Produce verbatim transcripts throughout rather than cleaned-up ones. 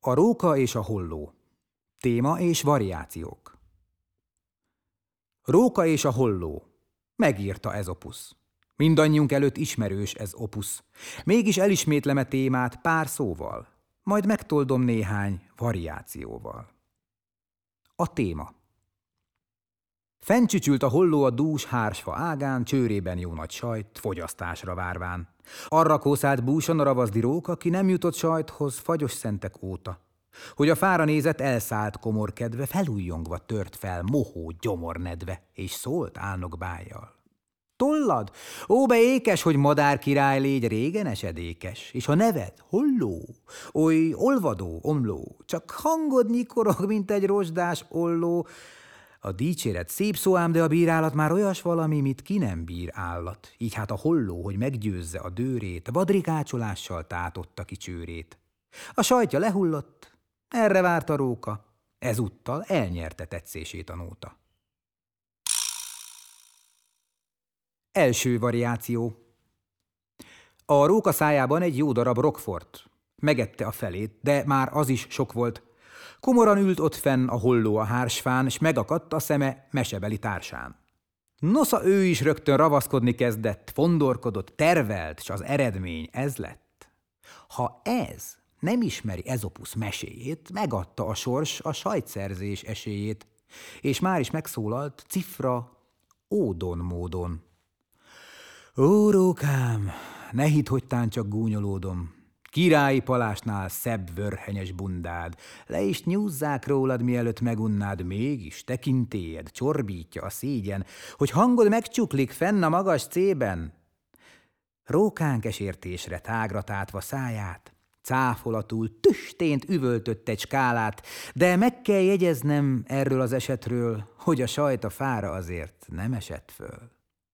A róka és a holló. Téma és variációk. Róka és a holló. Megírta Ezopusz. Mindannyiunk előtt ismerős ez opusz. Mégis elismétlem a témát pár szóval, majd megtoldom néhány variációval. A téma. Fenncsücsült a holló a dús hársfa ágán, csőrében jó nagy sajt, fogyasztásra várván. Arra kószált búson a ravaszdi róka, ki nem jutott sajthoz fagyos szentek óta. Hogy a fára nézett, elszállt komor kedve, felújjongva tört fel mohó gyomornedve, és szólt álnok bájjal. Tollad? Ó, be ékes, hogy madár király légy, régen esedékes, és a neved holló, oly olvadó, omló, csak hangod nyikorog, mint egy rozsdás olló. A dicséret szép szó ám, de a bírálat már olyas valami, mit ki nem bír állat. Így hát a holló, hogy meggyőzze a dőrét, vadrikácsolással tátotta ki csőrét. A sajtja lehullott, erre várt a róka, ezúttal elnyerte tetszését a nóta. Első variáció. A róka szájában egy jó darab Roquefort. Megette a felét, de már az is sok volt. Komoran ült ott fenn a holló a hársfán, s megakadt a szeme mesebeli társán. Nosza ő is rögtön ravaszkodni kezdett, fondorkodott, tervelt, s az eredmény ez lett. Ha ez nem ismeri Ezopusz meséjét, megadta a sors a sajtszerzés esélyét, és már is megszólalt cifra ódon módon. Ó, rókám, ne hidd, hogy tán csak gúnyolódom. Királyi palásnál szebb vörhenyes bundád, le is nyúzzák rólad, mielőtt megunnád, mégis tekintélyed csorbítja a szégyen, hogy hangod megcsuklik fenn a magas cében. Rókánk esértésre tágra tátva száját, cáfolatul tüstént üvöltött egy skálát, de meg kell jegyeznem erről az esetről, hogy a sajt a fára azért nem esett föl.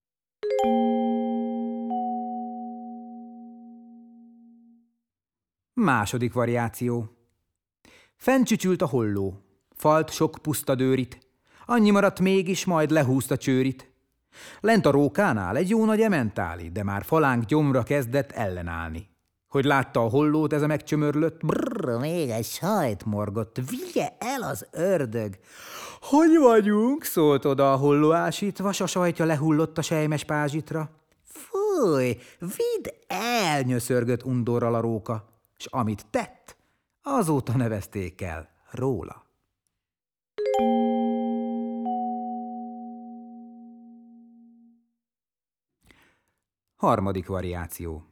Második variáció. Fenncsücsült a holló, falt sok puszta dőrit, annyi maradt mégis, majd lehúzta csőrit. Lent a rókánál egy jó nagy ementáli, de már falánk gyomra kezdett ellenállni. Hogy látta a hollót ez a megcsömörlött, brrr, még egy sajt morgott, vigye el az ördög. Hogy vagyunk? Szólt oda a holló ásítva, s a sajtja lehullott a sejmes pázsitra. Fúj, vidd el, nyöszörgött undorral a róka, s amit tett, azóta nevezték el róla. Harmadik variáció.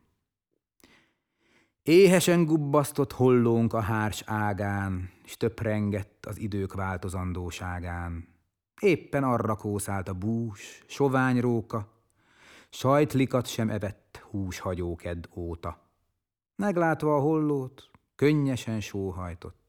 Éhesen gubbasztott hollónk a hárs ágán, s töprengett az idők változandóságán. Éppen arra kószált a bús, sovány róka, sajtlikat sem evett húshagyókedd óta. Meglátva a hollót, könnyesen sóhajtott.